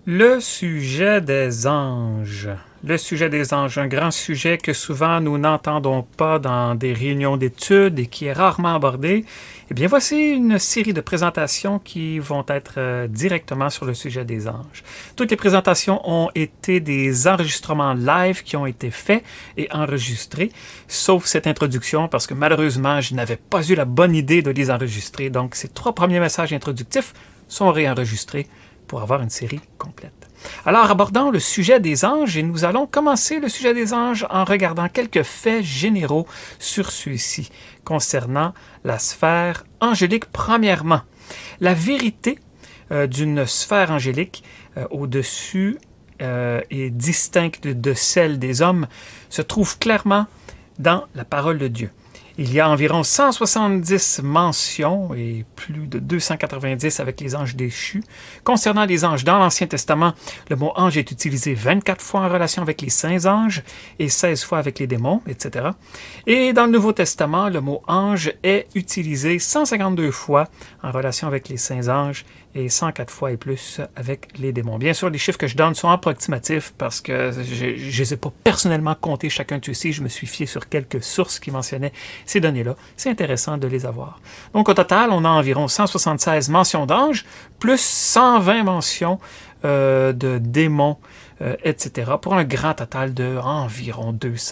Le sujet des anges. Le sujet des anges, un grand sujet que souvent nous n'entendons pas dans des réunions d'études et qui est rarement abordé. Eh bien, voici une série de présentations qui vont être directement sur le sujet des anges. Toutes les présentations ont été des enregistrements live qui ont été faits et enregistrés, sauf cette introduction parce que malheureusement, je n'avais pas eu la bonne idée de les enregistrer. Donc, ces 3 premiers messages introductifs sont réenregistrés pour avoir une série complète. Alors, abordons le sujet des anges et nous allons commencer le sujet des anges en regardant quelques faits généraux sur ceux-ci concernant la sphère angélique. Premièrement, la vérité d'une sphère angélique au-dessus et distincte de celle des hommes se trouve clairement dans la parole de Dieu. Il y a environ 170 mentions et plus de 290 avec les anges déchus. Concernant les anges dans l'Ancien Testament, le mot ange est utilisé 24 fois en relation avec les saints anges et 16 fois avec les démons, etc. Et dans le Nouveau Testament, le mot ange est utilisé 152 fois en relation avec les saints anges et 104 fois et plus avec les démons. Bien sûr, les chiffres que je donne sont approximatifs parce que je ne les ai pas personnellement comptés chacun de ceux-ci. Je me suis fié sur quelques sources qui mentionnaient ces données-là. C'est intéressant de les avoir. Donc, au total, on a environ 176 mentions d'anges, plus 120 mentions de démons, etc., pour un grand total de environ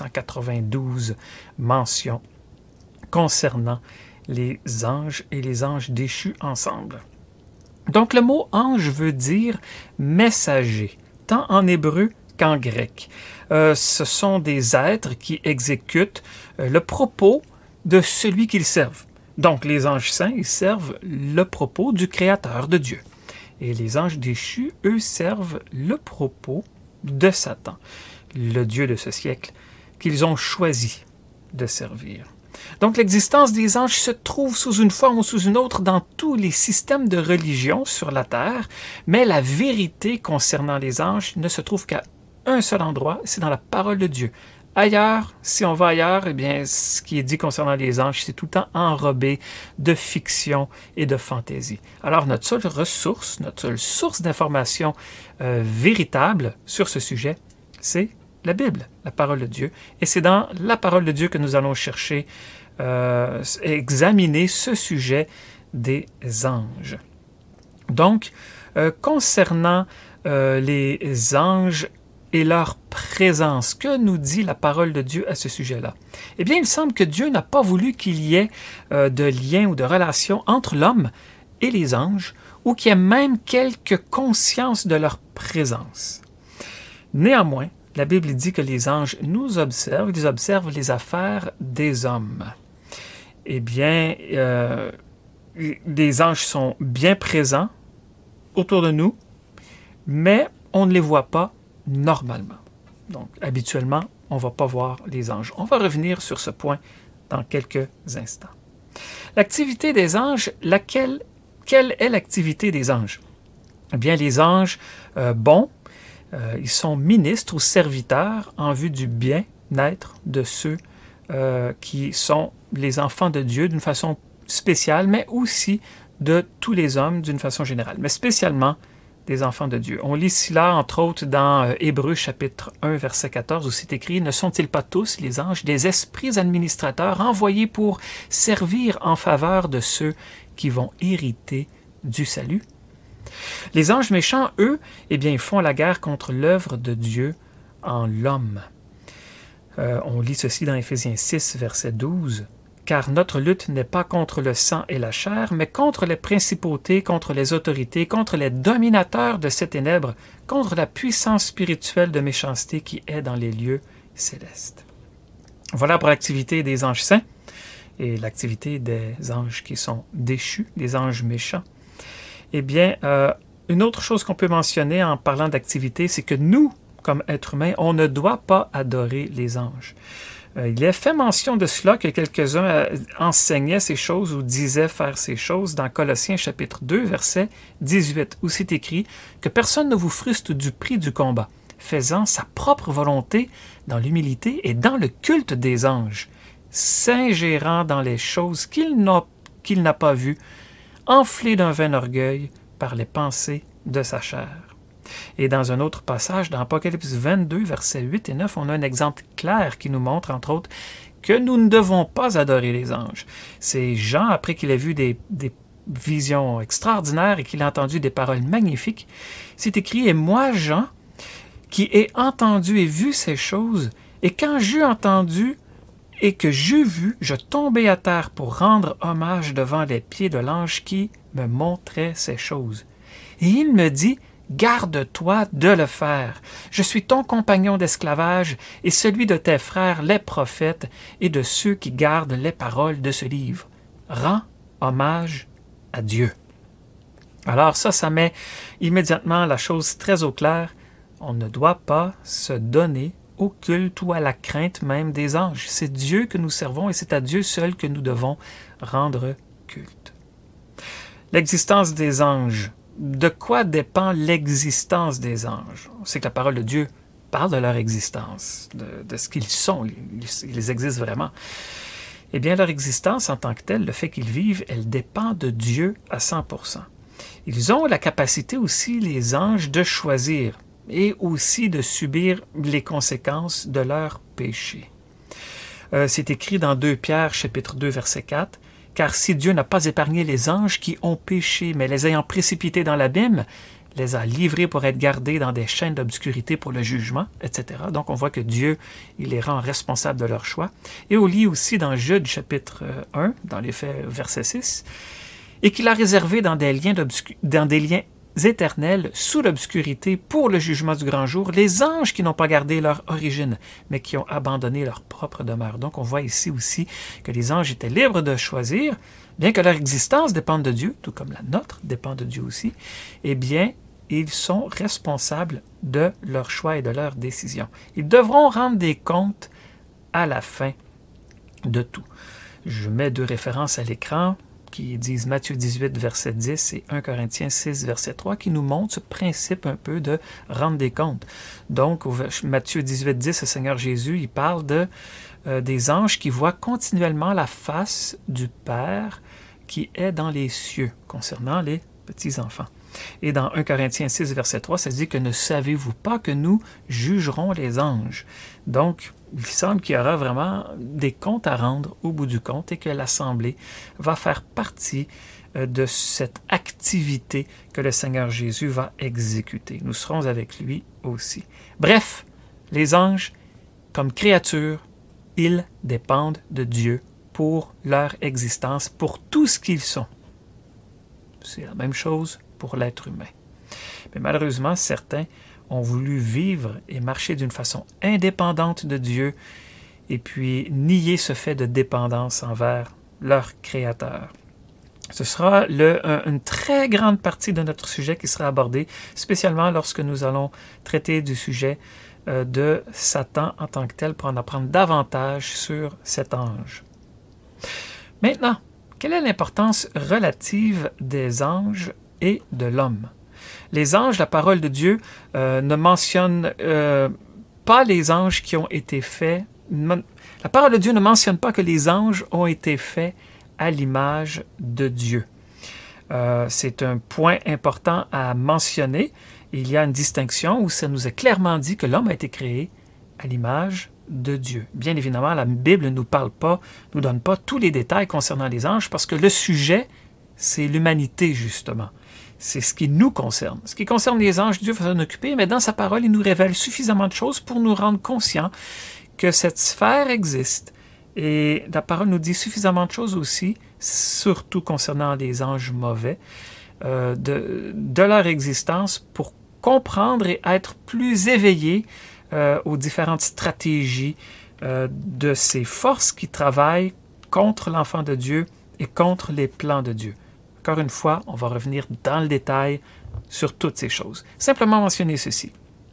292 mentions concernant les anges et les anges déchus ensemble. Donc, le mot ange veut dire messager, tant en hébreu qu'en grec. Ce sont des êtres qui exécutent le propos de celui qu'ils servent. Donc, les anges saints, ils servent le propos du Créateur, de Dieu. Et les anges déchus, eux, servent le propos de Satan, le Dieu de ce siècle, qu'ils ont choisi de servir. Donc, l'existence des anges se trouve sous une forme ou sous une autre dans tous les systèmes de religion sur la terre, mais la vérité concernant les anges ne se trouve qu'à un seul endroit, c'est dans la parole de Dieu. Ailleurs, si on va ailleurs, eh bien, ce qui est dit concernant les anges, c'est tout le temps enrobé de fiction et de fantaisie. Alors, notre seule ressource, notre seule source d'information véritable sur ce sujet, c'est la Bible, la parole de Dieu. Et c'est dans la parole de Dieu que nous allons chercher, examiner ce sujet des anges. Donc, concernant les anges et leur présence, que nous dit la parole de Dieu à ce sujet-là? Eh bien, il semble que Dieu n'a pas voulu qu'il y ait de lien ou de relation entre l'homme et les anges, ou qu'il y ait même quelque conscience de leur présence. Néanmoins, la Bible dit que les anges nous observent, ils observent les affaires des hommes. Eh bien, les anges sont bien présents autour de nous, mais on ne les voit pas normalement. Donc, habituellement, on ne va pas voir les anges. On va revenir sur ce point dans quelques instants. L'activité des anges, quelle est l'activité des anges? Eh bien, les anges bons, ils sont ministres ou serviteurs en vue du bien-être de ceux qui sont les enfants de Dieu d'une façon spéciale, mais aussi de tous les hommes d'une façon générale, mais spécialement des enfants de Dieu. On lit cela, entre autres, dans Hébreux chapitre 1, verset 14, où c'est écrit « Ne sont-ils pas tous, les anges, des esprits administrateurs envoyés pour servir en faveur de ceux qui vont hériter du salut? » Les anges méchants, eux, eh bien, ils font la guerre contre l'œuvre de Dieu en l'homme. On lit ceci dans Éphésiens 6, verset 12. « Car notre lutte n'est pas contre le sang et la chair, mais contre les principautés, contre les autorités, contre les dominateurs de ces ténèbres, contre la puissance spirituelle de méchanceté qui est dans les lieux célestes. » Voilà pour l'activité des anges saints et l'activité des anges qui sont déchus, des anges méchants. Eh bien, une autre chose qu'on peut mentionner en parlant d'activité, c'est que nous, comme êtres humains, on ne doit pas adorer les anges. Il est fait mention de cela que quelques-uns enseignaient ces choses ou disaient faire ces choses dans Colossiens chapitre 2, verset 18, où c'est écrit que personne ne vous frustre du prix du combat, faisant sa propre volonté dans l'humilité et dans le culte des anges, s'ingérant dans les choses qu'il n'a pas vues, enflé d'un vain orgueil par les pensées de sa chair. Et dans un autre passage, dans Apocalypse 22, versets 8 et 9, on a un exemple clair qui nous montre, entre autres, que nous ne devons pas adorer les anges. C'est Jean, après qu'il ait vu des visions extraordinaires et qu'il a entendu des paroles magnifiques, c'est écrit « Et moi, Jean, qui ai entendu et vu ces choses, et quand j'eus entendu et que j'eus vu, je tombai à terre pour rendre hommage devant les pieds de l'ange qui me montrait ces choses. Et il me dit, garde-toi de le faire. Je suis ton compagnon d'esclavage et celui de tes frères les prophètes et de ceux qui gardent les paroles de ce livre. Rends hommage à Dieu. » Alors ça met immédiatement la chose très au clair. On ne doit pas se donner au culte ou à la crainte même des anges. C'est Dieu que nous servons et c'est à Dieu seul que nous devons rendre culte. L'existence des anges. De quoi dépend l'existence des anges? On sait que la parole de Dieu parle de leur existence, de ce qu'ils sont. Ils existent vraiment. Eh bien, leur existence en tant que telle, le fait qu'ils vivent, elle dépend de Dieu à 100%. Ils ont la capacité aussi, les anges, de choisir et aussi de subir les conséquences de leur péché. C'est écrit dans 2 Pierre, chapitre 2, verset 4, « Car si Dieu n'a pas épargné les anges qui ont péché, mais les ayant précipités dans l'abîme, les a livrés pour être gardés dans des chaînes d'obscurité pour le jugement, etc. » Donc on voit que Dieu, il les rend responsables de leur choix. Et on lit aussi dans Jude, chapitre 1, dans les faits, verset 6, « Et qu'il a réservé dans des liens éternels sous l'obscurité pour le jugement du grand jour, les anges qui n'ont pas gardé leur origine, mais qui ont abandonné leur propre demeure. » Donc on voit ici aussi que les anges étaient libres de choisir, bien que leur existence dépende de Dieu, tout comme la nôtre dépend de Dieu aussi, eh bien, ils sont responsables de leur choix et de leurs décisions. Ils devront rendre des comptes à la fin de tout. Je mets 2 références à l'écran qui disent Matthieu 18, verset 10 et 1 Corinthiens 6, verset 3, qui nous montrent ce principe un peu de rendre des comptes. Donc, au Matthieu 18, 10, le Seigneur Jésus, il parle des anges qui voient continuellement la face du Père qui est dans les cieux, concernant les petits-enfants. Et dans 1 Corinthiens 6, verset 3, ça dit que « Ne savez-vous pas que nous jugerons les anges? » Donc, il semble qu'il y aura vraiment des comptes à rendre au bout du compte et que l'Assemblée va faire partie de cette activité que le Seigneur Jésus va exécuter. Nous serons avec lui aussi. Bref, les anges, comme créatures, ils dépendent de Dieu pour leur existence, pour tout ce qu'ils sont. C'est la même chose pour l'être humain. Mais malheureusement, certains ont voulu vivre et marcher d'une façon indépendante de Dieu et puis nier ce fait de dépendance envers leur Créateur. Ce sera une très grande partie de notre sujet qui sera abordée, spécialement lorsque nous allons traiter du sujet de Satan en tant que tel pour en apprendre davantage sur cet ange. Maintenant, quelle est l'importance relative des anges et de l'homme? Les anges, la parole de Dieu ne mentionne pas les anges qui ont été faits. La parole de Dieu ne mentionne pas que les anges ont été faits à l'image de Dieu. C'est un point important à mentionner. Il y a une distinction où ça nous est clairement dit que l'homme a été créé à l'image de Dieu. Bien évidemment, la Bible ne nous donne pas tous les détails concernant les anges parce que le sujet, c'est l'humanité, justement. C'est ce qui nous concerne. Ce qui concerne les anges, Dieu va s'en occuper, mais dans sa parole, il nous révèle suffisamment de choses pour nous rendre conscients que cette sphère existe. Et la parole nous dit suffisamment de choses aussi, surtout concernant les anges mauvais, de leur existence pour comprendre et être plus éveillés aux différentes stratégies de ces forces qui travaillent contre l'enfant de Dieu et contre les plans de Dieu. Encore une fois, on va revenir dans le détail sur toutes ces choses. Simplement mentionner ceci.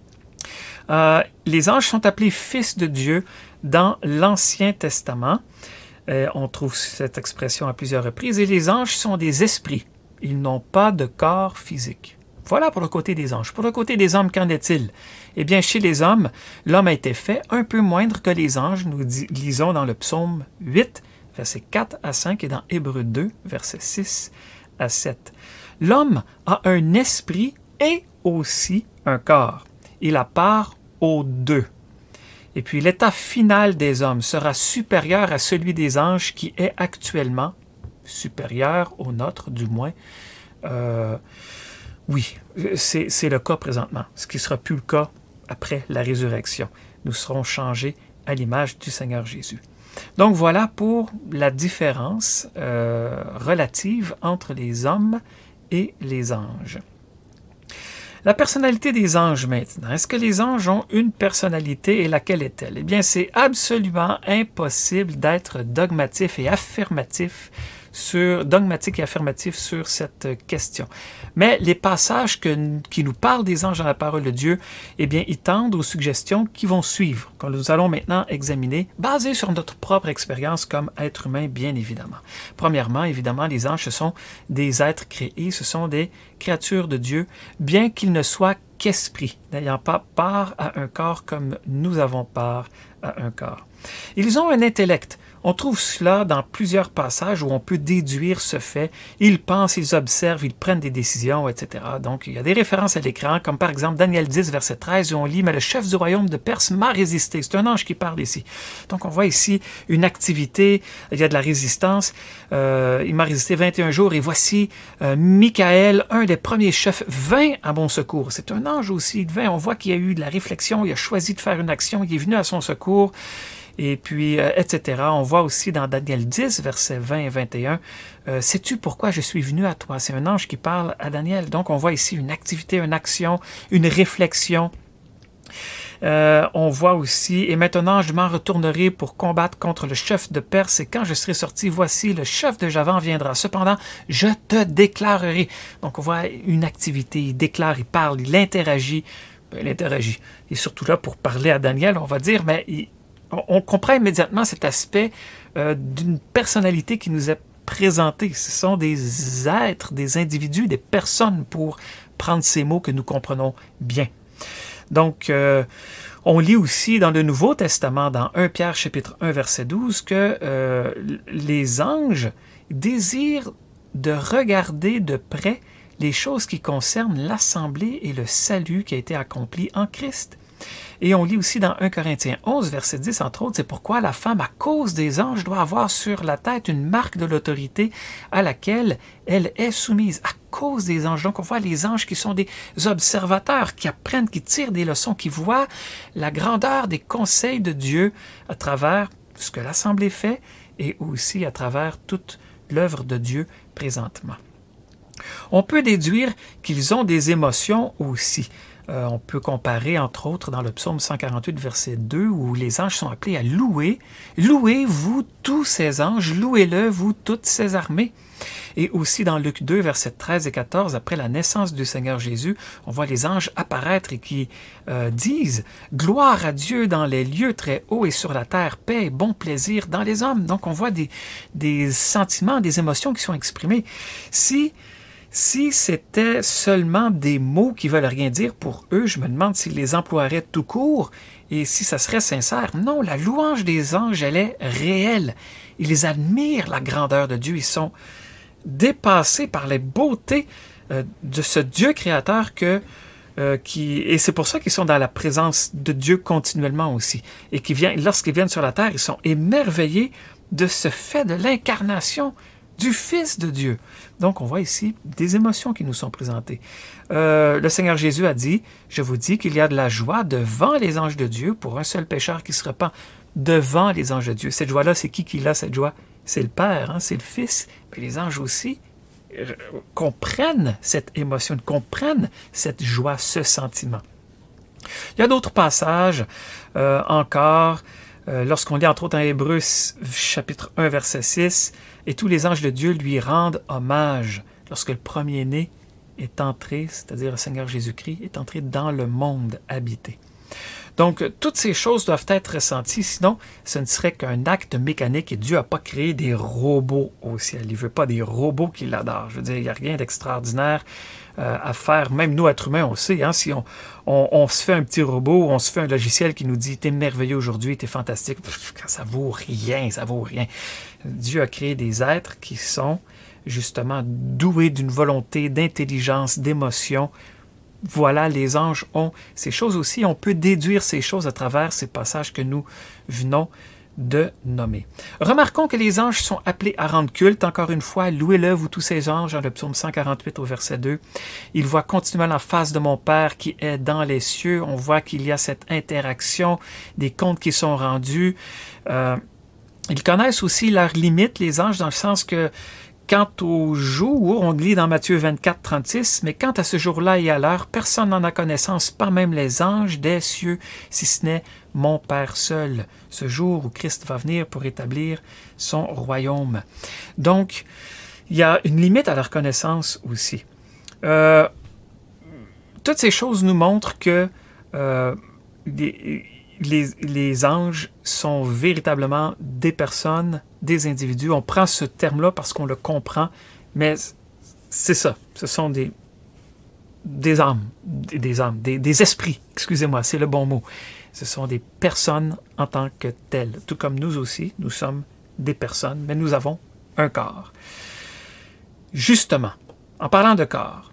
Les anges sont appelés fils de Dieu dans l'Ancien Testament. On trouve cette expression à plusieurs reprises. Et les anges sont des esprits. Ils n'ont pas de corps physique. Voilà pour le côté des anges. Pour le côté des hommes, qu'en est-il? Eh bien, chez les hommes, l'homme a été fait un peu moindre que les anges. Nous lisons dans le psaume 8, versets 4 à 5 et dans Hébreux 2, versets 6 à 7. L'homme a un esprit et aussi un corps. Il a part aux deux. Et puis l'état final des hommes sera supérieur à celui des anges qui est actuellement supérieur au nôtre, du moins. Oui, c'est le cas présentement, ce qui ne sera plus le cas après la résurrection. Nous serons changés à l'image du Seigneur Jésus. Donc voilà pour la différence relative entre les hommes et les anges. La personnalité des anges maintenant. Est-ce que les anges ont une personnalité et laquelle est-elle? Eh bien, c'est absolument impossible d'être dogmatique et affirmatif sur cette question. Mais les passages qui nous parlent des anges dans la parole de Dieu, eh bien, ils tendent aux suggestions qui vont suivre, que nous allons maintenant examiner, basées sur notre propre expérience comme être humain, bien évidemment. Premièrement, évidemment, les anges, ce sont des êtres créés, ce sont des créatures de Dieu, bien qu'ils ne soient qu'esprit, n'ayant pas part à un corps comme nous avons part à un corps. Ils ont un intellect. On trouve cela dans plusieurs passages où on peut déduire ce fait. Ils pensent, ils observent, ils prennent des décisions, etc. Donc, il y a des références à l'écran, comme par exemple Daniel 10, verset 13, où on lit « Mais le chef du royaume de Perse m'a résisté ». C'est un ange qui parle ici. Donc, on voit ici une activité, il y a de la résistance. Il m'a résisté 21 jours et voici Michael, un des premiers chefs, vint à mon secours. C'est un ange aussi, il vint. On voit qu'il y a eu de la réflexion, il a choisi de faire une action, il est venu à son secours. Et puis, etc. On voit aussi dans Daniel 10, versets 20 et 21, « Sais-tu pourquoi je suis venu à toi? » C'est un ange qui parle à Daniel. Donc, on voit ici une activité, une action, une réflexion. On voit aussi, « Et maintenant, je m'en retournerai pour combattre contre le chef de Perse, et quand je serai sorti, voici, le chef de Javan viendra. Cependant, je te déclarerai. » Donc, on voit une activité, il déclare, il parle, il interagit. Il interagit. Il est surtout là pour parler à Daniel, on va dire, mais on comprend immédiatement cet aspect d'une personnalité qui nous est présentée. Ce sont des êtres, des individus, des personnes pour prendre ces mots que nous comprenons bien. Donc, on lit aussi dans le Nouveau Testament, dans 1 Pierre chapitre 1, verset 12, que les anges désirent de regarder de près les choses qui concernent l'assemblée et le salut qui a été accompli en Christ. Et on lit aussi dans 1 Corinthiens 11, verset 10, entre autres, c'est pourquoi la femme, à cause des anges, doit avoir sur la tête une marque de l'autorité à laquelle elle est soumise, à cause des anges. Donc on voit les anges qui sont des observateurs, qui apprennent, qui tirent des leçons, qui voient la grandeur des conseils de Dieu à travers ce que l'Assemblée fait et aussi à travers toute l'œuvre de Dieu présentement. On peut déduire qu'ils ont des émotions aussi. On peut comparer, entre autres, dans le psaume 148, verset 2, où les anges sont appelés à louer. Louez-vous tous ces anges, louez-le, vous toutes ces armées. Et aussi dans Luc 2, versets 13 et 14, après la naissance du Seigneur Jésus, on voit les anges apparaître et qui disent « Gloire à Dieu dans les lieux très hauts et sur la terre, paix et bon plaisir dans les hommes. » Donc on voit des sentiments, des émotions qui sont exprimées. Si c'était seulement des mots qui veulent rien dire pour eux, je me demande s'ils les emploieraient tout court et si ça serait sincère. Non, la louange des anges, elle est réelle. Ils admirent la grandeur de Dieu. Ils sont dépassés par les beautés de ce Dieu créateur et c'est pour ça qu'ils sont dans la présence de Dieu continuellement aussi. Et lorsqu'ils viennent sur la terre, ils sont émerveillés de ce fait de l'incarnation du Fils de Dieu. Donc, on voit ici des émotions qui nous sont présentées. Le Seigneur Jésus a dit, « Je vous dis qu'il y a de la joie devant les anges de Dieu pour un seul pécheur qui se repent devant les anges de Dieu. » Cette joie-là, c'est qui l'a, cette joie? C'est le Père, c'est le Fils. Mais les anges aussi comprennent cette émotion, comprennent cette joie, ce sentiment. Il y a d'autres passages encore, lorsqu'on lit entre autres en Hébreux chapitre 1, verset 6, « Et tous les anges de Dieu lui rendent hommage lorsque le premier-né est entré, c'est-à-dire le Seigneur Jésus-Christ, est entré dans le monde habité. » Donc, toutes ces choses doivent être ressenties, sinon ce ne serait qu'un acte mécanique et Dieu n'a pas créé des robots au ciel. Il ne veut pas des robots qui l'adorent. Je veux dire, il n'y a rien d'extraordinaire à faire. Même nous, êtres humains, on sait, hein, si on se fait un petit robot, on se fait un logiciel qui nous dit « T'es merveilleux aujourd'hui, t'es fantastique », ça vaut rien, ça vaut rien. Dieu a créé des êtres qui sont justement doués d'une volonté, d'intelligence, d'émotion, voilà, les anges ont ces choses aussi. On peut déduire ces choses à travers ces passages que nous venons de nommer. Remarquons que les anges sont appelés à rendre culte. Encore une fois, louez-le, vous tous ces anges, dans le psaume 148 au verset 2. Il voit continuellement la face de mon Père qui est dans les cieux. On voit qu'il y a cette interaction, des comptes qui sont rendus. Ils connaissent aussi leurs limites, les anges, dans le sens que quant au jour, on lit dans Matthieu 24, 36, mais quant à ce jour-là et à l'heure, personne n'en a connaissance, pas même les anges des cieux, si ce n'est mon Père seul, ce jour où Christ va venir pour établir son royaume. Donc, il y a une limite à leur connaissance aussi. Toutes ces choses nous montrent que les anges sont véritablement des personnes, des individus. On prend ce terme-là parce qu'on le comprend, mais c'est ça. Ce sont des âmes, des esprits, excusez-moi, c'est le bon mot. Ce sont des personnes en tant que telles. Tout comme nous aussi, nous sommes des personnes, mais nous avons un corps. Justement, en parlant de corps,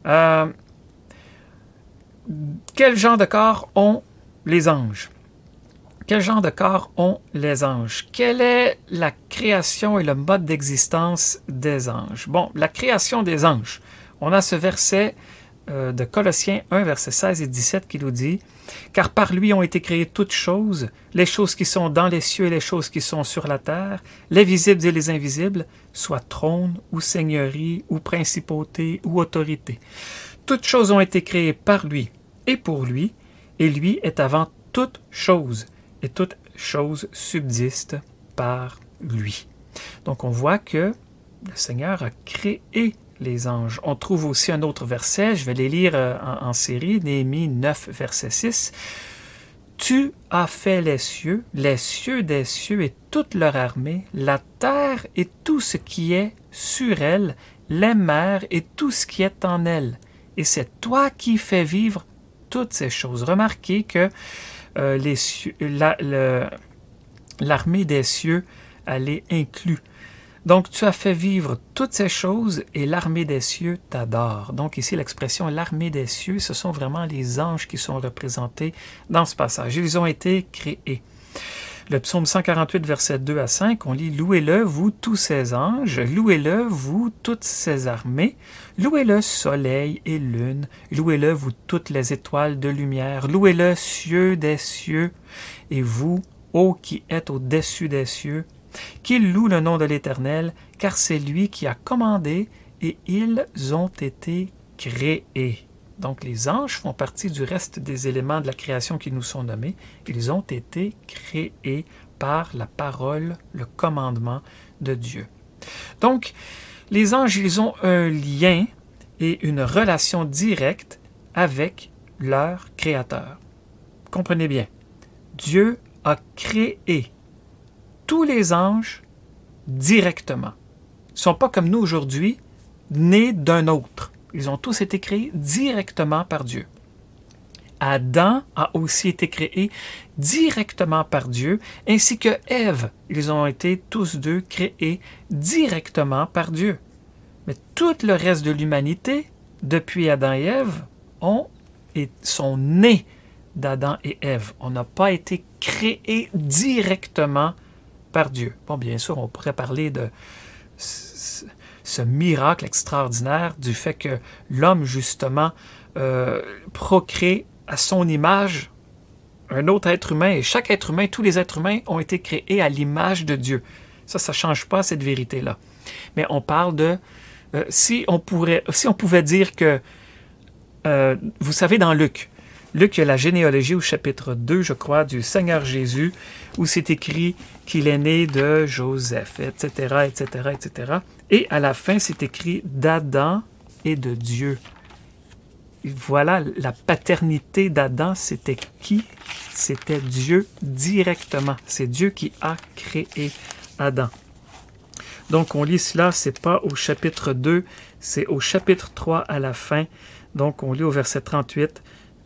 quel genre de corps ont les anges? Quel genre de corps ont les anges? Quelle est la création et le mode d'existence des anges? Bon, la création des anges. On a ce verset de Colossiens 1, versets 16 et 17 qui nous dit « Car par lui ont été créées toutes choses, les choses qui sont dans les cieux et les choses qui sont sur la terre, les visibles et les invisibles, soit trône ou seigneurie ou principauté ou autorité. Toutes choses ont été créées par lui et pour lui, et lui est avant toute chose. Et toute chose subsiste par lui. » Donc on voit que le Seigneur a créé les anges. On trouve aussi un autre verset, je vais les lire en série, Néhémie 9, verset 6. « Tu as fait les cieux des cieux et toute leur armée, la terre et tout ce qui est sur elle, les mers et tout ce qui est en elles. Et c'est toi qui fais vivre toutes ces choses. » Remarquez que l'armée des cieux, elle est inclue. Donc, tu as fait vivre toutes ces choses et l'armée des cieux t'adore. Donc, ici, l'expression l'armée des cieux, ce sont vraiment les anges qui sont représentés dans ce passage. Ils ont été créés. Le psaume 148, versets 2 à 5, on lit « Louez-le, vous tous ces anges, louez-le, vous toutes ces armées, louez-le soleil et lune, louez-le, vous toutes les étoiles de lumière, louez-le cieux des cieux, et vous, ô qui êtes au-dessus des cieux, qu'ils louent le nom de l'Éternel, car c'est lui qui a commandé, et ils ont été créés. » Donc, les anges font partie du reste des éléments de la création qui nous sont nommés. Ils ont été créés par la parole, le commandement de Dieu. Donc, les anges, ils ont un lien et une relation directe avec leur Créateur. Comprenez bien, Dieu a créé tous les anges directement. Ils ne sont pas comme nous aujourd'hui, nés d'un autre. Ils ont tous été créés directement par Dieu. Adam a aussi été créé directement par Dieu, ainsi que Ève. Ils ont été tous deux créés directement par Dieu. Mais tout le reste de l'humanité, depuis Adam et Ève, sont nés d'Adam et Ève. On n'a pas été créés directement par Dieu. Bon, bien sûr, on pourrait parler de ce miracle extraordinaire du fait que l'homme, justement, procrée à son image un autre être humain, et chaque être humain, tous les êtres humains ont été créés à l'image de Dieu. Ça ne change pas cette vérité-là. Mais on parle de... si on pouvait dire que... vous savez, dans Luc, il y a la généalogie au chapitre 2, je crois, du Seigneur Jésus, où c'est écrit qu'il est né de Joseph, etc., etc., etc. Et à la fin, c'est écrit d'Adam et de Dieu. Et voilà, la paternité d'Adam, c'était qui? C'était Dieu directement. C'est Dieu qui a créé Adam. Donc, on lit cela, c'est pas au chapitre 2, c'est au chapitre 3 à la fin. Donc, on lit au verset 38.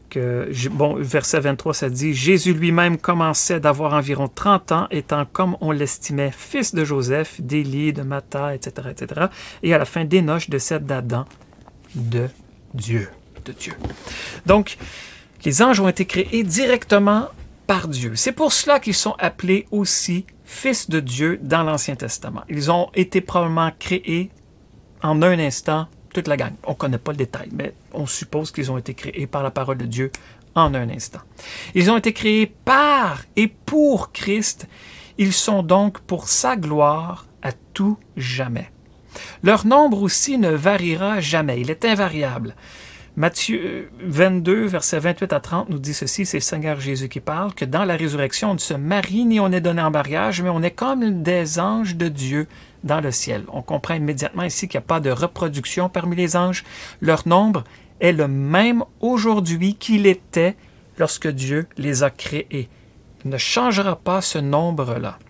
Verset 23, ça dit « Jésus lui-même commençait d'avoir environ 30 ans, étant comme on l'estimait, fils de Joseph, d'Élie, de Mattha, etc., etc. » Et à la fin, d'Énoch, de Seth, d'Adam, de Dieu. de Dieu. Donc, les anges ont été créés directement par Dieu. C'est pour cela qu'ils sont appelés aussi fils de Dieu dans l'Ancien Testament. Ils ont été probablement créés en un instant, toute la gang. On ne connaît pas le détail, mais on suppose qu'ils ont été créés par la parole de Dieu en un instant. Ils ont été créés par et pour Christ. Ils sont donc pour sa gloire à tout jamais. Leur nombre aussi ne variera jamais. Il est invariable. Matthieu 22, versets 28 à 30 nous dit ceci, c'est le Seigneur Jésus qui parle, que dans la résurrection, on ne se marie ni on est donné en mariage, mais on est comme des anges de Dieu dans le ciel. On comprend immédiatement ici qu'il n'y a pas de reproduction parmi les anges. Leur nombre est le même aujourd'hui qu'il était lorsque Dieu les a créés. Il ne changera pas ce nombre-là.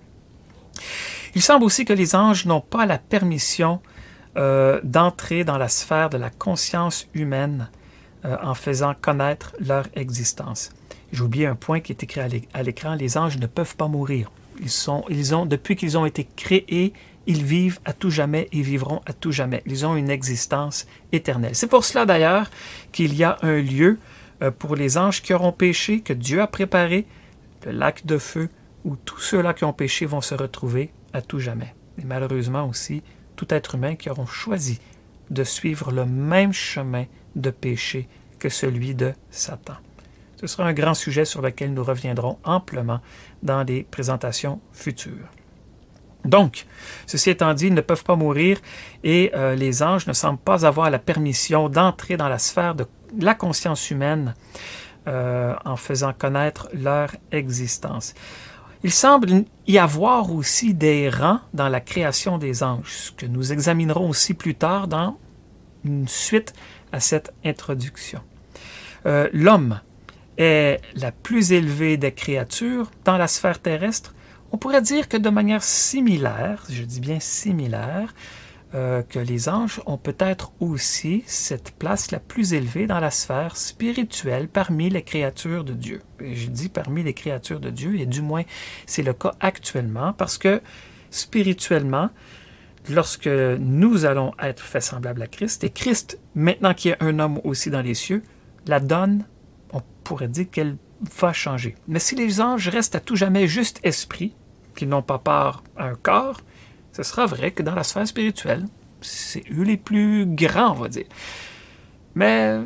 Il semble aussi que les anges n'ont pas la permission d'entrer dans la sphère de la conscience humaine en faisant connaître leur existence. J'ai oublié un point qui est écrit à l'écran, les anges ne peuvent pas mourir. Depuis qu'ils ont été créés, ils vivent à tout jamais et vivront à tout jamais. Ils ont une existence éternelle. C'est pour cela d'ailleurs qu'il y a un lieu pour les anges qui auront péché, que Dieu a préparé, le lac de feu, où tous ceux-là qui ont péché vont se retrouver à tout jamais. Et malheureusement aussi, tout être humain qui auront choisi de suivre le même chemin de péché que celui de Satan. Ce sera un grand sujet sur lequel nous reviendrons amplement dans les présentations futures. Donc, ceci étant dit, ils ne peuvent pas mourir et les anges ne semblent pas avoir la permission d'entrer dans la sphère de la conscience humaine en faisant connaître leur existence. Il semble y avoir aussi des rangs dans la création des anges, ce que nous examinerons aussi plus tard dans une suite à cette introduction. L'homme est la plus élevée des créatures dans la sphère terrestre. On pourrait dire que de manière similaire, je dis bien similaire, que les anges ont peut-être aussi cette place la plus élevée dans la sphère spirituelle parmi les créatures de Dieu. Et je dis parmi les créatures de Dieu, et du moins c'est le cas actuellement, parce que spirituellement, lorsque nous allons être faits semblables à Christ, et Christ, maintenant qu'il y a un homme aussi dans les cieux, la donne, on pourrait dire qu'elle va changer. Mais si les anges restent à tout jamais juste esprit, qu'ils n'ont pas part à un corps, ce sera vrai que dans la sphère spirituelle, c'est eux les plus grands, on va dire. Mais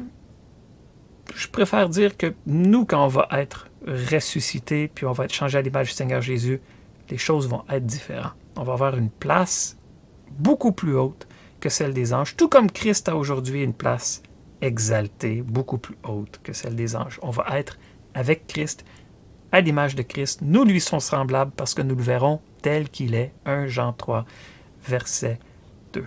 je préfère dire que nous, quand on va être ressuscité, puis on va être changé à l'image du Seigneur Jésus, les choses vont être différentes. On va avoir une place beaucoup plus haute que celle des anges, tout comme Christ a aujourd'hui une place exaltée, beaucoup plus haute que celle des anges. On va être avec Christ, à l'image de Christ. Nous lui sommes semblables parce que nous le verrons tel qu'il est. 1 Jean 3, verset 2.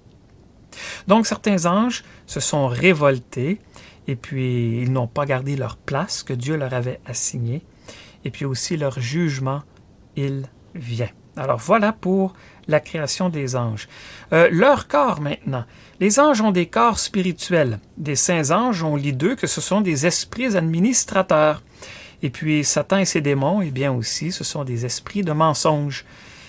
Donc, certains anges se sont révoltés et puis ils n'ont pas gardé leur place que Dieu leur avait assignée. Et puis aussi leur jugement, il vient. Alors, voilà pour la création des anges. Leur corps maintenant. Les anges ont des corps spirituels. Des saints anges, on lit d'eux que ce sont des esprits administrateurs. Et puis, Satan et ses démons, eh bien aussi, ce sont des esprits de mensonge.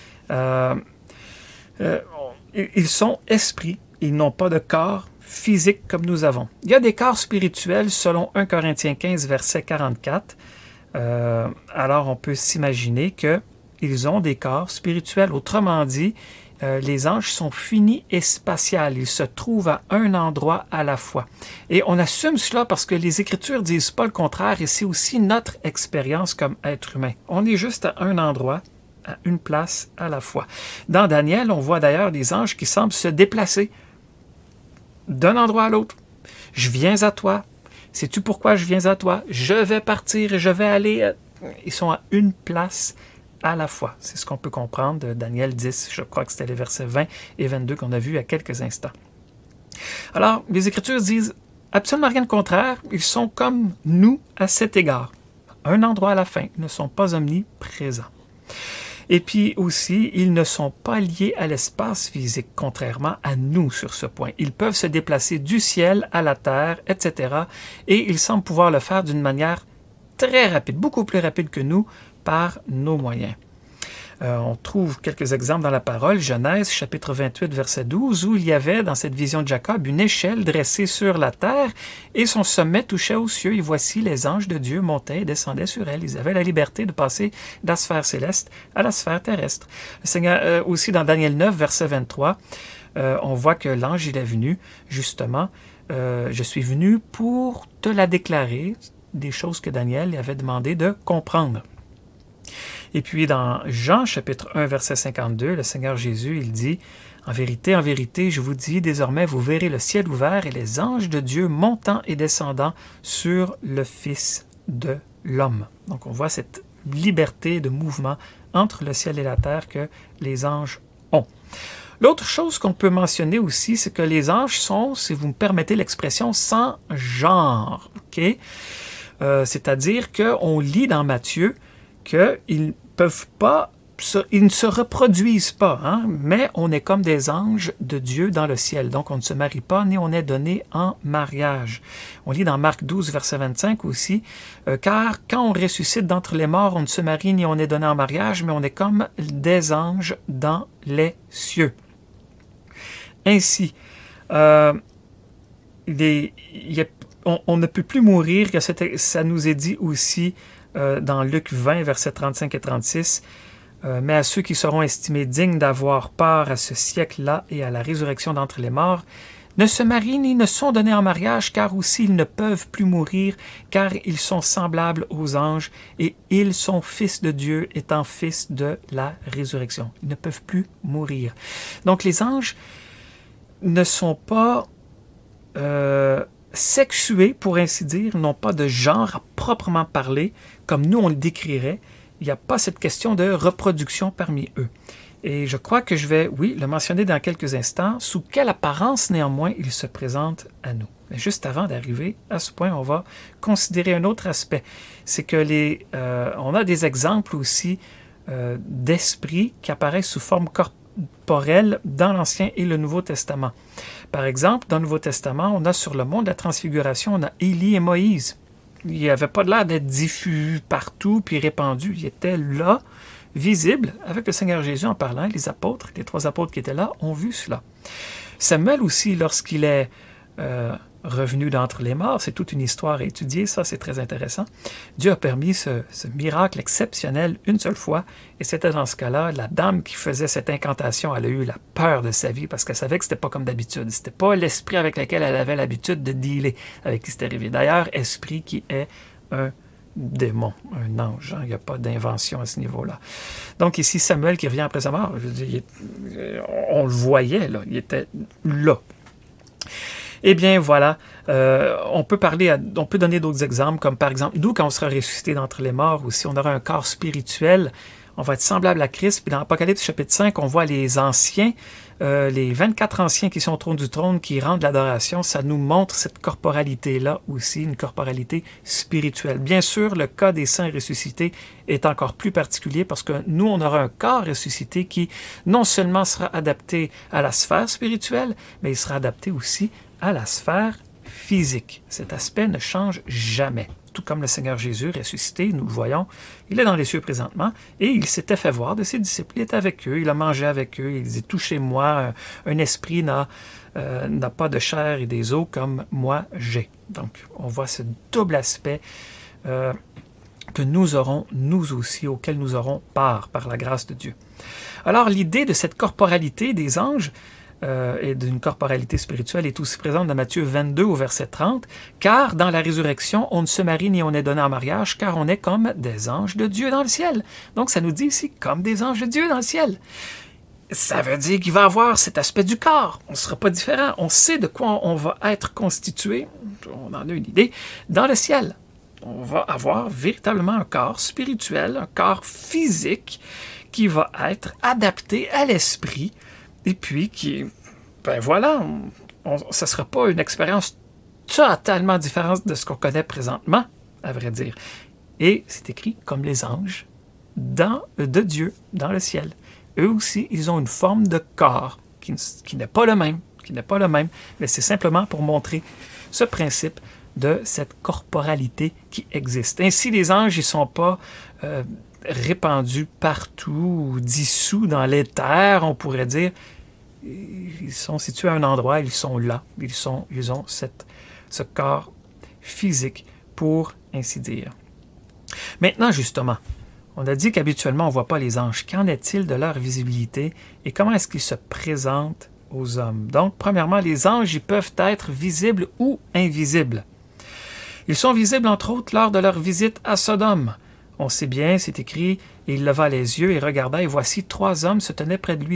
Ils sont esprits, ils n'ont pas de corps physique comme nous avons. Il y a des corps spirituels selon 1 Corinthiens 15, verset 44. Alors, on peut s'imaginer qu'ils ont des corps spirituels. Autrement dit, les anges sont finis et spatials. Ils se trouvent à un endroit à la fois. Et on assume cela parce que les Écritures disent pas le contraire et c'est aussi notre expérience comme être humain. On est juste à un endroit, à une place à la fois. Dans Daniel, on voit d'ailleurs des anges qui semblent se déplacer d'un endroit à l'autre. Je viens à toi. Sais-tu pourquoi je viens à toi? Je vais partir et je vais aller. Ils sont à une place à la fois. C'est ce qu'on peut comprendre de Daniel 10, je crois que c'était les versets 20 et 22 qu'on a vus il y a quelques instants. Alors, les Écritures disent absolument rien de contraire, ils sont comme nous à cet égard. Un endroit à la fin, ils ne sont pas omniprésents. Et puis aussi, ils ne sont pas liés à l'espace physique, contrairement à nous sur ce point. Ils peuvent se déplacer du ciel à la terre, etc. Et ils semblent pouvoir le faire d'une manière très rapide, beaucoup plus rapide que nous, par nos moyens. On trouve quelques exemples dans la parole. Genèse, chapitre 28, verset 12, où il y avait, dans cette vision de Jacob, une échelle dressée sur la terre et son sommet touchait aux cieux. Et voici, les anges de Dieu montaient et descendaient sur elle. Ils avaient la liberté de passer de la sphère céleste à la sphère terrestre. Le Seigneur, aussi dans Daniel 9, verset 23, on voit que l'ange, il est venu, justement, je suis venu pour te la déclarer, des choses que Daniel avait demandé de comprendre. Et puis dans Jean chapitre 1 verset 52, le Seigneur Jésus, il dit « En vérité, je vous dis, désormais vous verrez le ciel ouvert et les anges de Dieu montant et descendant sur le Fils de l'homme. » Donc on voit cette liberté de mouvement entre le ciel et la terre que les anges ont. L'autre chose qu'on peut mentionner aussi, c'est que les anges sont, si vous me permettez l'expression, sans genre. Okay? C'est-à-dire qu'on lit dans Matthieu qu'ils ne se reproduisent pas, hein? Mais on est comme des anges de Dieu dans le ciel. Donc on ne se marie pas, ni on est donné en mariage. On lit dans Marc 12, verset 25 aussi, car quand on ressuscite d'entre les morts, on ne se marie ni on est donné en mariage, mais on est comme des anges dans les cieux. Ainsi, on ne peut plus mourir, que ça nous est dit aussi dans Luc 20, versets 35 et 36, mais à ceux qui seront estimés dignes d'avoir part à ce siècle-là et à la résurrection d'entre les morts, ne se marient ni ne sont donnés en mariage, car aussi ils ne peuvent plus mourir, car ils sont semblables aux anges, et ils sont fils de Dieu, étant fils de la résurrection. Ils ne peuvent plus mourir. Donc les anges ne sont pas sexués, pour ainsi dire, n'ont pas de genre à proprement parler, comme nous on le décrirait. Il n'y a pas cette question de reproduction parmi eux. Et je crois que je vais, oui, le mentionner dans quelques instants, sous quelle apparence néanmoins ils se présentent à nous. Mais juste avant d'arriver à ce point, on va considérer un autre aspect. C'est que on a des exemples aussi d'esprits qui apparaissent sous forme corporelle dans l'Ancien et le Nouveau Testament. Par exemple, dans le Nouveau Testament, on a sur le mont de la Transfiguration, on a Élie et Moïse. Il n'avait pas l'air d'être diffus partout puis répandu. Il était là, visible, avec le Seigneur Jésus en parlant. Les apôtres, les 3 apôtres qui étaient là, ont vu cela. Samuel aussi, lorsqu'il est revenu d'entre les morts, c'est toute une histoire à étudier, ça c'est très intéressant. Dieu a permis ce miracle exceptionnel une seule fois, et c'était dans ce cas-là, la dame qui faisait cette incantation, elle a eu la peur de sa vie, parce qu'elle savait que c'était pas comme d'habitude. C'était pas l'esprit avec lequel elle avait l'habitude de dealer avec qui c'était arrivé. D'ailleurs, esprit qui est un démon, un ange. Hein? Il n'y a pas d'invention à ce niveau-là. Donc ici, Samuel qui revient après sa mort, je veux dire, on le voyait, là, il était là. Eh bien, voilà, on peut donner d'autres exemples, comme par exemple, nous, quand on sera ressuscité d'entre les morts aussi, on aura un corps spirituel, on va être semblable à Christ, puis dans Apocalypse chapitre 5, on voit les anciens, les 24 anciens qui sont au trône du trône, qui rendent l'adoration, ça nous montre cette corporalité-là aussi, une corporalité spirituelle. Bien sûr, le cas des saints ressuscités est encore plus particulier parce que nous, on aura un corps ressuscité qui non seulement sera adapté à la sphère spirituelle, mais il sera adapté aussi à la sphère physique. Cet aspect ne change jamais. Tout comme le Seigneur Jésus ressuscité, nous le voyons, il est dans les cieux présentement et il s'était fait voir de ses disciples. Il est avec eux, il a mangé avec eux, il dit « Touchez-moi, un esprit n'a pas de chair et des os comme moi j'ai. » Donc, on voit ce double aspect que nous aurons, nous aussi, auquel nous aurons part par la grâce de Dieu. Alors, l'idée de cette corporalité des anges et d'une corporalité spirituelle est aussi présente dans Matthieu 22 au verset 30, « Car dans la résurrection, on ne se marie ni on est donné en mariage, car on est comme des anges de Dieu dans le ciel. » Donc ça nous dit ici, comme des anges de Dieu dans le ciel. Ça veut dire qu'il va avoir cet aspect du corps. On ne sera pas différent. On sait de quoi on va être constitué, on en a une idée, dans le ciel. On va avoir véritablement un corps spirituel, un corps physique qui va être adapté à l'esprit. Et puis, ça ne sera pas une expérience totalement différente de ce qu'on connaît présentement, à vrai dire. Et c'est écrit comme les anges de Dieu dans le ciel. Eux aussi, ils ont une forme de corps qui n'est pas le même, mais c'est simplement pour montrer ce principe de cette corporalité qui existe. Ainsi, les anges, ils ne sont pas répandus partout, dissous dans l'éther, on pourrait dire. Ils sont situés à un endroit, ils sont là, ils ont ce corps physique, pour ainsi dire. Maintenant, justement, on a dit qu'habituellement, on ne voit pas les anges. Qu'en est-il de leur visibilité et comment est-ce qu'ils se présentent aux hommes? Donc, premièrement, les anges, ils peuvent être visibles ou invisibles. Ils sont visibles, entre autres, lors de leur visite à Sodome. On sait bien, c'est écrit, « Et il leva les yeux et regarda, et voici 3 hommes se tenaient près de lui. »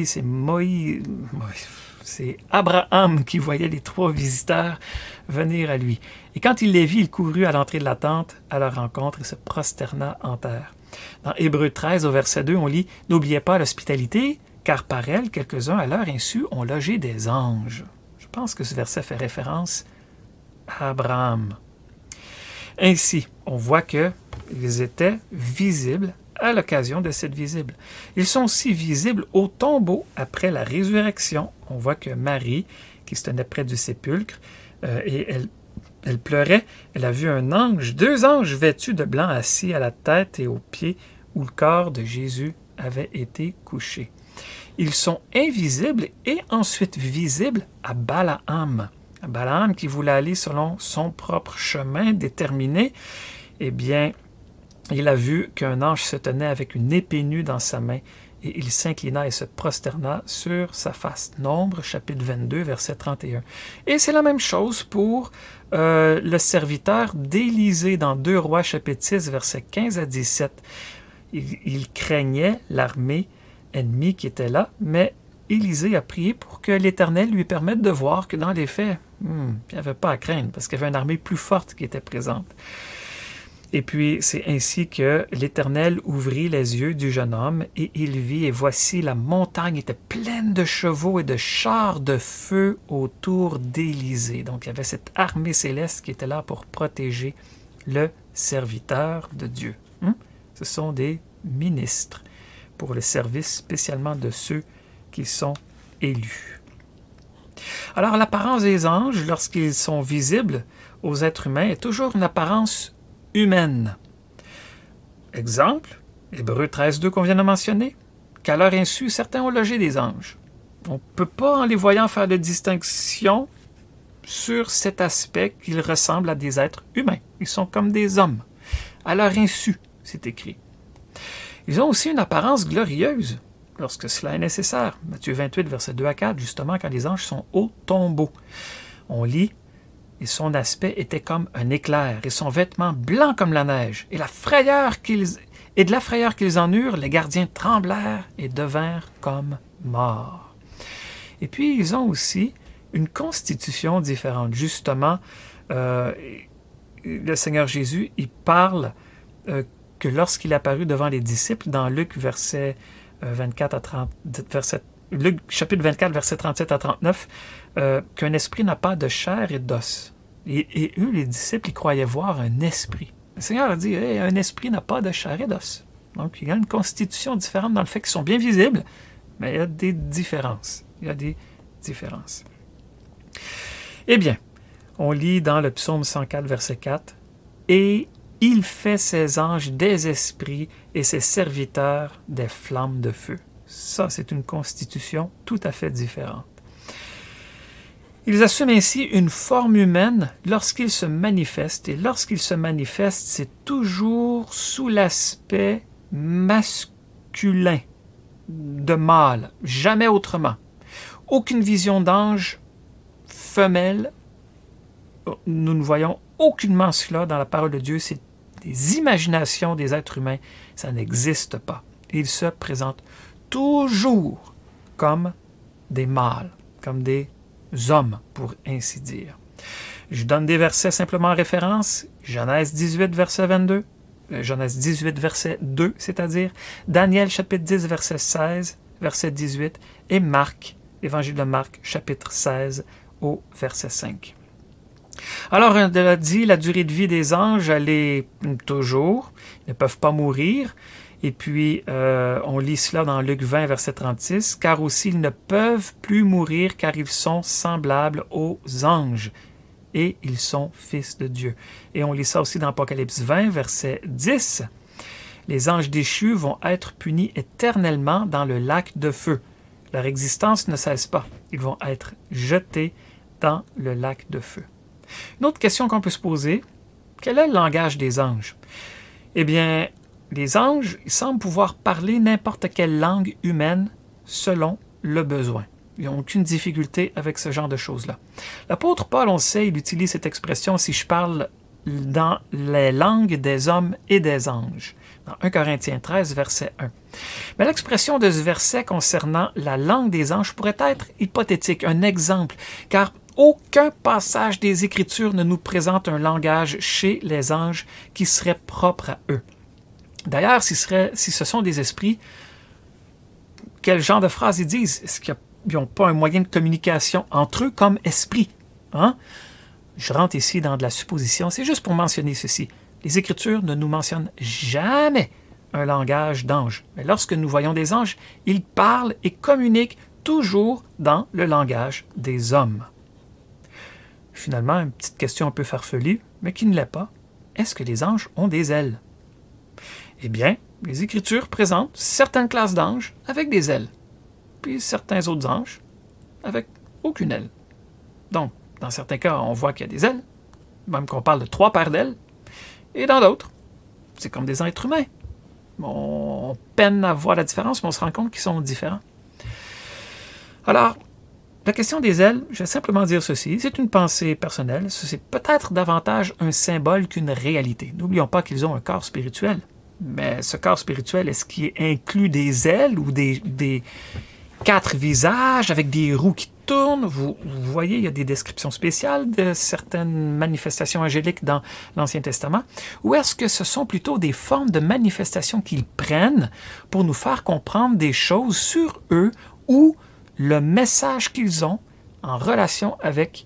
C'est Abraham qui voyait les 3 visiteurs venir à lui. Et quand il les vit, il courut à l'entrée de la tente à leur rencontre et se prosterna en terre. Dans Hébreux 13, au verset 2, on lit « N'oubliez pas l'hospitalité, car par elle, quelques-uns à leur insu ont logé des anges. » Je pense que ce verset fait référence à Abraham. Ainsi, on voit qu'ils étaient visibles à l'occasion de cette visite. Ils sont aussi visibles au tombeau après la résurrection. On voit que Marie, qui se tenait près du sépulcre, et elle pleurait, elle a vu un ange, 2 anges vêtus de blanc assis à la tête et aux pieds où le corps de Jésus avait été couché. Ils sont invisibles et ensuite visibles à Balaam. Balaam qui voulait aller selon son propre chemin déterminé, eh bien, il a vu qu'un ange se tenait avec une épée nue dans sa main et il s'inclina et se prosterna sur sa face. Nombre, chapitre 22, verset 31. Et c'est la même chose pour le serviteur d'Élisée dans 2 Rois, chapitre 6, verset 15 à 17. Il craignait l'armée ennemie qui était là, mais Élisée a prié pour que l'Éternel lui permette de voir que dans les faits, il n'y avait pas à craindre, parce qu'il y avait une armée plus forte qui était présente. Et puis, c'est ainsi que l'Éternel ouvrit les yeux du jeune homme, et il vit, et voici, la montagne était pleine de chevaux et de chars de feu autour d'Élisée. Donc, il y avait cette armée céleste qui était là pour protéger le serviteur de Dieu. Ce sont des ministres pour le service spécialement de ceux qui sont élus. Alors, l'apparence des anges, lorsqu'ils sont visibles aux êtres humains, est toujours une apparence humaine. Exemple, Hébreux 13.2 qu'on vient de mentionner, qu'à leur insu, certains ont logé des anges. On ne peut pas, en les voyant, faire de distinction sur cet aspect qu'ils ressemblent à des êtres humains. Ils sont comme des hommes. À leur insu, c'est écrit. Ils ont aussi une apparence glorieuse, lorsque cela est nécessaire. Matthieu 28, versets 2 à 4, justement, quand les anges sont au tombeau. On lit, et son aspect était comme un éclair, et son vêtement blanc comme la neige, et de la frayeur qu'ils en eurent, les gardiens tremblèrent et devinrent comme morts. Et puis, ils ont aussi une constitution différente. Justement, le Seigneur Jésus, il parle que lorsqu'il est apparu devant les disciples, dans Luc, Luc chapitre 24, versets 37 à 39, qu'un esprit n'a pas de chair et d'os. Et eux, les disciples, ils croyaient voir un esprit. Le Seigneur a dit, un esprit n'a pas de chair et d'os. Donc, il y a une constitution différente dans le fait qu'ils sont bien visibles, mais il y a des différences. Eh bien, on lit dans le psaume 104, verset 4, « Et il fait ses anges des esprits et ses serviteurs des flammes de feu. » Ça, c'est une constitution tout à fait différente. Ils assument ainsi une forme humaine lorsqu'ils se manifestent, et lorsqu'ils se manifestent, c'est toujours sous l'aspect masculin, de mâle, jamais autrement. Aucune vision d'ange femelle, nous ne voyons aucunement cela dans la parole de Dieu, c'est des imaginations des êtres humains, ça n'existe pas. Ils se présentent toujours comme des mâles, comme des hommes, pour ainsi dire. Je donne des versets simplement en référence. Genèse 18, verset 22. Genèse 18, verset 2, c'est-à-dire Daniel, chapitre 10, verset 16, verset 18, et Marc, Évangile de Marc, chapitre 16, au verset 5. Alors, on a dit, la durée de vie des anges, elle est toujours, ils ne peuvent pas mourir. Et puis, on lit cela dans Luc 20, verset 36, « Car aussi ils ne peuvent plus mourir, car ils sont semblables aux anges, et ils sont fils de Dieu. » Et on lit ça aussi dans Apocalypse 20, verset 10, Les anges déchus vont être punis éternellement dans le lac de feu. Leur existence ne cesse pas. Ils vont être jetés dans le lac de feu. Une autre question qu'on peut se poser, quel est le langage des anges? Eh bien, les anges, ils semblent pouvoir parler n'importe quelle langue humaine selon le besoin. Ils n'ont aucune difficulté avec ce genre de choses-là. L'apôtre Paul, on le sait, il utilise cette expression « si je parle dans les langues des hommes et des anges ». Dans 1 Corinthiens 13, verset 1. Mais l'expression de ce verset concernant la langue des anges pourrait être hypothétique, un exemple, car aucun passage des Écritures ne nous présente un langage chez les anges qui serait propre à eux. D'ailleurs, si ce sont des esprits, quel genre de phrases ils disent? Est-ce qu'ils n'ont pas un moyen de communication entre eux comme esprit? Hein? Je rentre ici dans de la supposition, c'est juste pour mentionner ceci. Les Écritures ne nous mentionnent jamais un langage d'ange. Mais lorsque nous voyons des anges, ils parlent et communiquent toujours dans le langage des hommes. Finalement, une petite question un peu farfelue, mais qui ne l'est pas. Est-ce que les anges ont des ailes? Eh bien, les Écritures présentent certaines classes d'anges avec des ailes, puis certains autres anges avec aucune aile. Donc, dans certains cas, on voit qu'il y a des ailes, même qu'on parle de 3 paires d'ailes, et dans d'autres, c'est comme des êtres humains. On peine à voir la différence, mais on se rend compte qu'ils sont différents. Alors, la question des ailes, je vais simplement dire ceci, c'est une pensée personnelle, c'est peut-être davantage un symbole qu'une réalité. N'oublions pas qu'ils ont un corps spirituel, mais ce corps spirituel, est-ce qu'il inclut des ailes ou des 4 visages avec des roues qui tournent? Vous voyez, il y a des descriptions spéciales de certaines manifestations angéliques dans l'Ancien Testament. Ou est-ce que ce sont plutôt des formes de manifestations qu'ils prennent pour nous faire comprendre des choses sur eux ou le message qu'ils ont en relation avec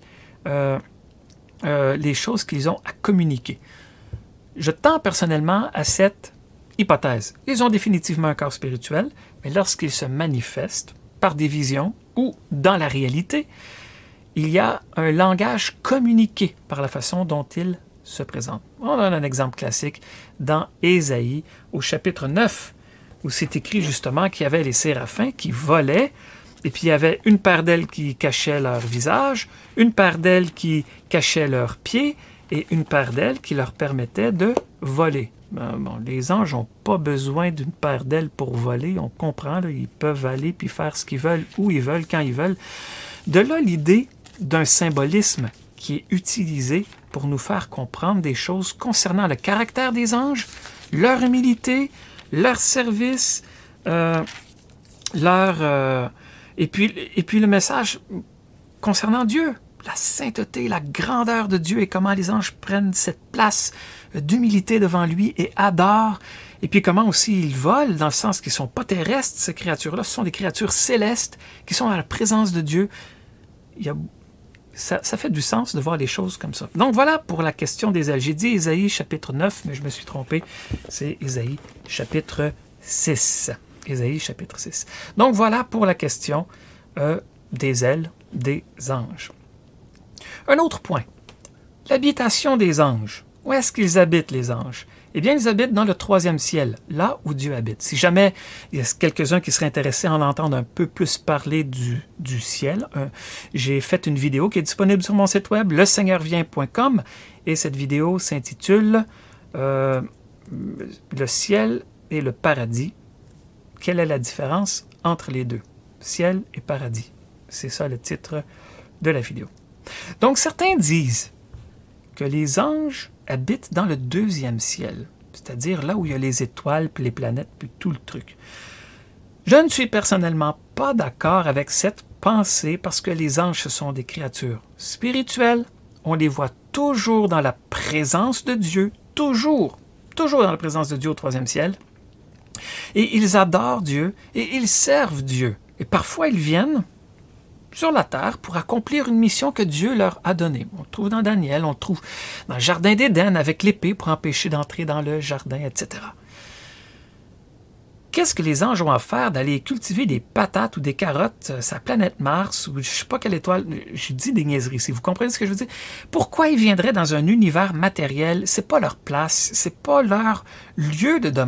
les choses qu'ils ont à communiquer? Je tends personnellement à cette hypothèse. Ils ont définitivement un corps spirituel, mais lorsqu'ils se manifestent par des visions ou dans la réalité, il y a un langage communiqué par la façon dont ils se présentent. On donne un exemple classique dans Ésaïe, au chapitre 9, où c'est écrit justement qu'il y avait les séraphins qui volaient, et puis il y avait une paire d'ailes qui cachait leur visage, une paire d'ailes qui cachait leurs pieds, et une paire d'ailes qui leur permettait de voler. Les anges n'ont pas besoin d'une paire d'ailes pour voler, on comprend, là, ils peuvent aller puis faire ce qu'ils veulent, où ils veulent, quand ils veulent. De là l'idée d'un symbolisme qui est utilisé pour nous faire comprendre des choses concernant le caractère des anges, leur humilité, leur service, et puis le message concernant Dieu, la sainteté, la grandeur de Dieu et comment les anges prennent cette place d'humilité devant lui et adorent. Et puis comment aussi ils volent, dans le sens qu'ils ne sont pas terrestres, ces créatures-là. Ce sont des créatures célestes qui sont à la présence de Dieu. Ça fait du sens de voir les choses comme ça. Donc voilà pour la question des ailes. J'ai dit Ésaïe chapitre 9, mais je me suis trompé. C'est Ésaïe chapitre 6. Ésaïe chapitre 6. Donc voilà pour la question des ailes des anges. Un autre point, l'habitation des anges. Où est-ce qu'ils habitent, les anges? Eh bien, ils habitent dans le 3e ciel, là où Dieu habite. Si jamais il y a quelques-uns qui seraient intéressés à en entendre un peu plus parler du ciel, j'ai fait une vidéo qui est disponible sur mon site web, leseigneur-vient.com, et cette vidéo s'intitule « Le ciel et le paradis. Quelle est la différence entre les deux? Ciel et paradis. » C'est ça le titre de la vidéo. Donc, certains disent que les anges habitent dans le 2e ciel, c'est-à-dire là où il y a les étoiles, puis les planètes, puis tout le truc. Je ne suis personnellement pas d'accord avec cette pensée parce que les anges, ce sont des créatures spirituelles. On les voit toujours dans la présence de Dieu, toujours dans la présence de Dieu au 3e ciel. Et ils adorent Dieu et ils servent Dieu. Et parfois, ils viennent sur la terre pour accomplir une mission que Dieu leur a donnée. On le trouve dans Daniel, on le trouve dans le jardin d'Éden avec l'épée pour empêcher d'entrer dans le jardin, etc. Qu'est-ce que les anges ont à faire d'aller cultiver des patates ou des carottes sur la planète Mars ou je ne sais pas quelle étoile? Je dis des niaiseries ici, vous comprenez ce que je veux dire? Pourquoi ils viendraient dans un univers matériel? C'est pas leur place, c'est pas leur lieu de demeure.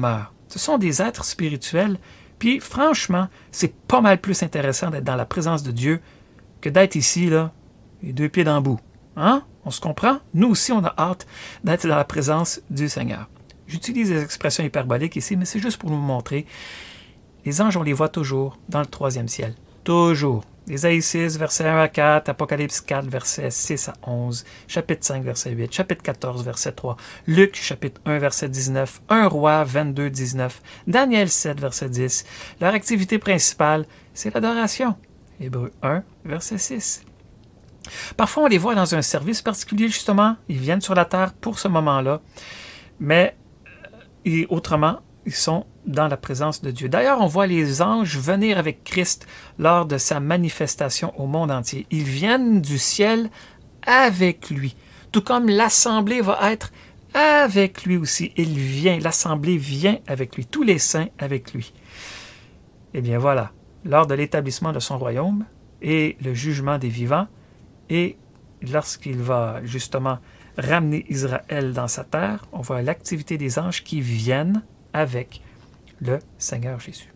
Ce sont des êtres spirituels. Puis franchement, c'est pas mal plus intéressant d'être dans la présence de Dieu que d'être ici, là, les deux pieds dans le bout. Hein? On se comprend? Nous aussi, on a hâte d'être dans la présence du Seigneur. J'utilise des expressions hyperboliques ici, mais c'est juste pour nous montrer. Les anges, on les voit toujours dans le troisième ciel. Toujours. Ésaïe 6, versets 1 à 4, Apocalypse 4, versets 6 à 11, chapitre 5, verset 8, chapitre 14, verset 3, Luc, chapitre 1, verset 19, 1 Roi 22, 19, Daniel 7, verset 10. Leur activité principale, c'est l'adoration. Hébreux 1, verset 6. Parfois, on les voit dans un service particulier, justement. Ils viennent sur la terre pour ce moment-là. Mais, autrement, ils sont dans la présence de Dieu. D'ailleurs, on voit les anges venir avec Christ lors de sa manifestation au monde entier. Ils viennent du ciel avec lui. Tout comme l'assemblée va être avec lui aussi. L'assemblée vient avec lui. Tous les saints avec lui. Eh bien voilà, lors de l'établissement de son royaume et le jugement des vivants, et lorsqu'il va justement ramener Israël dans sa terre, on voit l'activité des anges qui viennent avec le Seigneur Jésus.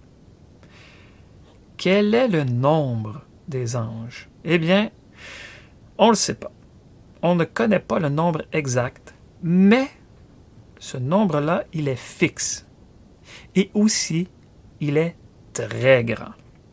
Quel est le nombre des anges? Eh bien, on ne le sait pas. On ne connaît pas le nombre exact, mais ce nombre-là, il est fixe. Et aussi, il est très grand.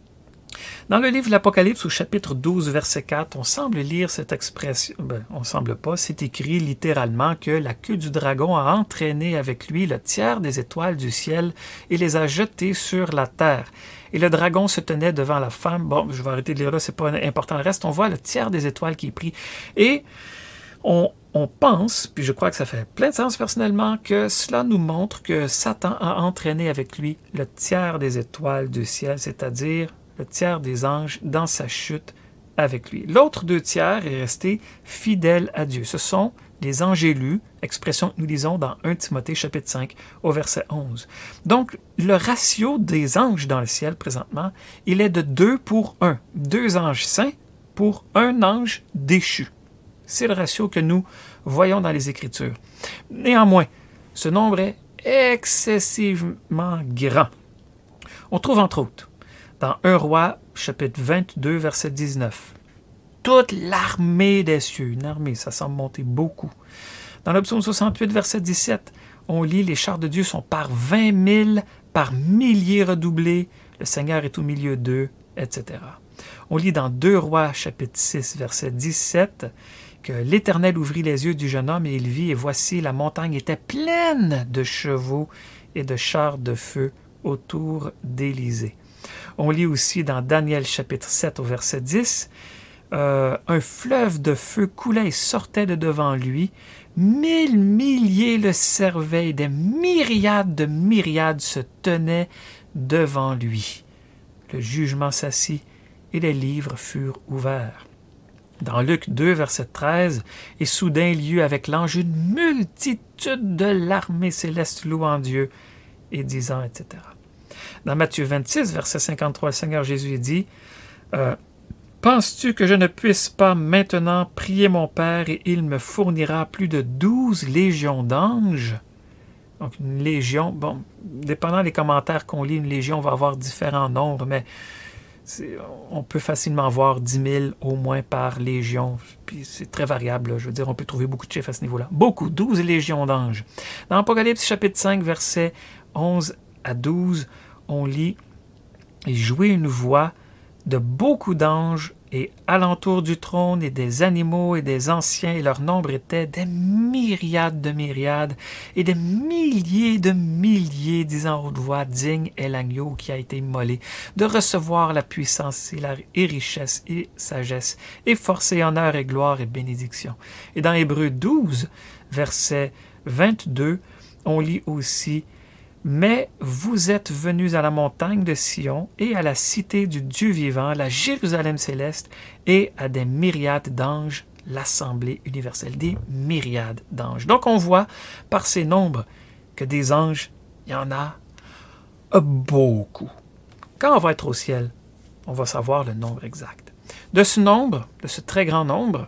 Dans le livre de l'Apocalypse, au chapitre 12, verset 4, on semble lire cette expression, on semble pas, c'est écrit littéralement que la queue du dragon a entraîné avec lui le tiers des étoiles du ciel et les a jetées sur la terre. Et le dragon se tenait devant la femme. Bon, je vais arrêter de lire là, c'est pas important le reste. On voit le tiers des étoiles qui est pris. Et on pense, puis je crois que ça fait plein de sens personnellement, que cela nous montre que Satan a entraîné avec lui le tiers des étoiles du ciel, c'est-à-dire le tiers des anges dans sa chute avec lui. L'autre 2 tiers est resté fidèle à Dieu. Ce sont les anges élus, expression que nous lisons dans 1 Timothée chapitre 5 au verset 11. Donc, le ratio des anges dans le ciel présentement, il est de 2 pour 1. 2 anges saints pour 1 ange déchu. C'est le ratio que nous voyons dans les Écritures. Néanmoins, ce nombre est excessivement grand. On trouve entre autres dans 1 Roi, chapitre 22, verset 19. Toute l'armée des cieux. Une armée, ça semble monter beaucoup. Dans le psaume 68, verset 17, on lit « Les chars de Dieu sont par 20 000, par milliers redoublés. Le Seigneur est au milieu d'eux, etc. » On lit dans 2 Rois, chapitre 6, verset 17, que l'Éternel ouvrit les yeux du jeune homme et il vit, et voici, la montagne était pleine de chevaux et de chars de feu autour d'Élysée. On lit aussi dans Daniel chapitre 7 au verset 10, un fleuve de feu coulait et sortait de devant lui, 1000 milliers le servaient, et des myriades de myriades se tenaient devant lui. Le jugement s'assit et les livres furent ouverts. Dans Luc 2, verset 13, « Et soudain il y eut avec l'ange une multitude de l'armée céleste louant Dieu et disant, etc. » Dans Matthieu 26, verset 53, le Seigneur Jésus dit « Penses-tu que je ne puisse pas maintenant prier mon Père et il me fournira plus de 12 légions d'anges? » Donc une légion, bon, dépendant des commentaires qu'on lit, une légion va avoir différents nombres, mais on peut facilement voir 10 000 au moins par légion, puis c'est très variable, là. Je veux dire, on peut trouver beaucoup de chiffres à ce niveau-là. Beaucoup, 12 légions d'anges. Dans Apocalypse chapitre 5, versets 11 à 12, on lit « Il jouait une voix de beaucoup d'anges et alentour du trône et des animaux et des anciens, et leur nombre était des myriades de myriades et des milliers de milliers, disant à haute voix, digne est l'agneau qui a été immolé, de recevoir la puissance et richesse et sagesse, et force et honneur et gloire et bénédiction. » Et dans Hébreux 12, verset 22, on lit aussi « Mais vous êtes venus à la montagne de Sion et à la cité du Dieu vivant, la Jérusalem céleste, et à des myriades d'anges, l'assemblée universelle. » Des myriades d'anges. Donc on voit par ces nombres que des anges, il y en a beaucoup. Quand on va être au ciel, on va savoir le nombre exact. De ce nombre, de ce très grand nombre,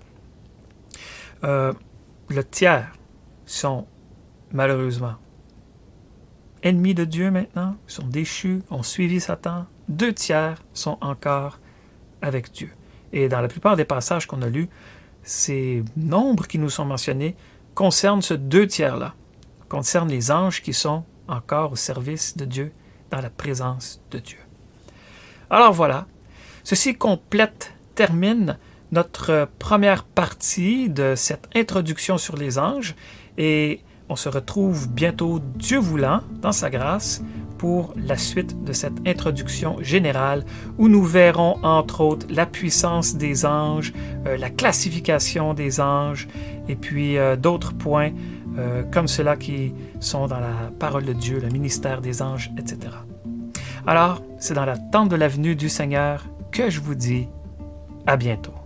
le tiers sont malheureusement ennemis de Dieu maintenant, sont déchus, ont suivi Satan. 2 tiers sont encore avec Dieu. Et dans la plupart des passages qu'on a lus, ces nombres qui nous sont mentionnés concernent ce 2 tiers-là, concernent les anges qui sont encore au service de Dieu, dans la présence de Dieu. Alors voilà, ceci termine notre première partie de cette introduction sur les anges et on se retrouve bientôt, Dieu voulant, dans sa grâce, pour la suite de cette introduction générale où nous verrons entre autres la puissance des anges, la classification des anges et puis d'autres points comme ceux-là qui sont dans la parole de Dieu, le ministère des anges, etc. Alors, c'est dans l'attente de la venue du Seigneur que je vous dis à bientôt.